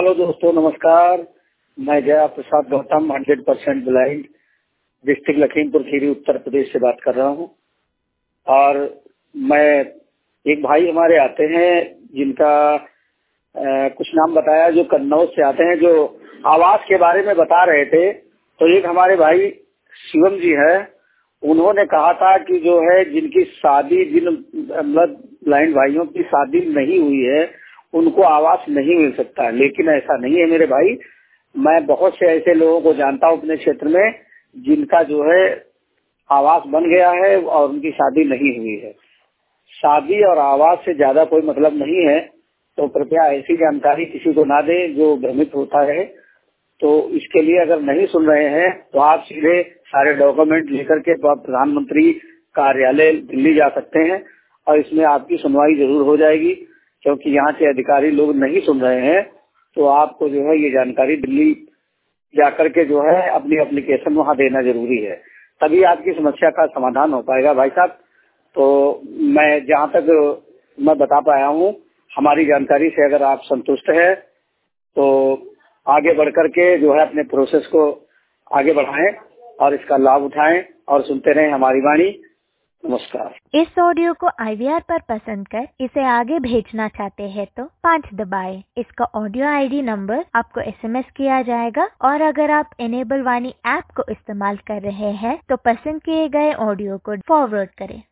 Hello दोस्तों, नमस्कार। मैं जया प्रसाद गौतम 100% ब्लाइंड डिस्ट्रिक्ट लखीमपुर खीरी उत्तर प्रदेश से बात कर रहा हूँ। और मैं एक भाई हमारे आते हैं जिनका कुछ नाम बताया, जो कन्नौज से आते हैं, जो आवास के बारे में बता रहे थे। तो एक हमारे भाई शिवम जी है, उन्होंने कहा था कि जो है जिनकी शादी, जिन मतलब ब्लाइंड भाइयों की शादी नहीं हुई है, उनको आवास नहीं मिल सकता। लेकिन ऐसा नहीं है मेरे भाई, मैं बहुत से ऐसे लोगों को जानता हूँ अपने क्षेत्र में जिनका जो है आवास बन गया है और उनकी शादी नहीं हुई है। शादी और आवास से ज्यादा कोई मतलब नहीं है। तो कृपया ऐसी जानकारी किसी को ना दें जो भ्रमित होता है। तो इसके लिए अगर नहीं सुन रहे हैं तो आप सीधे सारे डॉक्यूमेंट लेकर के प्रधानमंत्री कार्यालय दिल्ली जा सकते हैं और इसमें आपकी सुनवाई जरूर हो जाएगी। क्योंकि यहाँ के अधिकारी लोग नहीं सुन रहे हैं, तो आपको जो है ये जानकारी दिल्ली जाकर के जो है अपनी एप्लीकेशन वहाँ देना जरूरी है, तभी आपकी समस्या का समाधान हो पाएगा भाई साहब। तो मैं जहाँ तक मैं बता पाया हूँ, हमारी जानकारी से अगर आप संतुष्ट है तो आगे बढ़ करके जो है अपने प्रोसेस को आगे बढ़ाएं और इसका लाभ उठाएं और सुनते रहें हमारी वाणी। नमस्कार। इस ऑडियो को IVR पर पसंद कर इसे आगे भेजना चाहते हैं तो 5 दबाएं। इसका ऑडियो ID नंबर आपको SMS किया जाएगा। और अगर आप इनेबल वाणी ऐप को इस्तेमाल कर रहे हैं तो पसंद किए गए ऑडियो को फॉरवर्ड करें।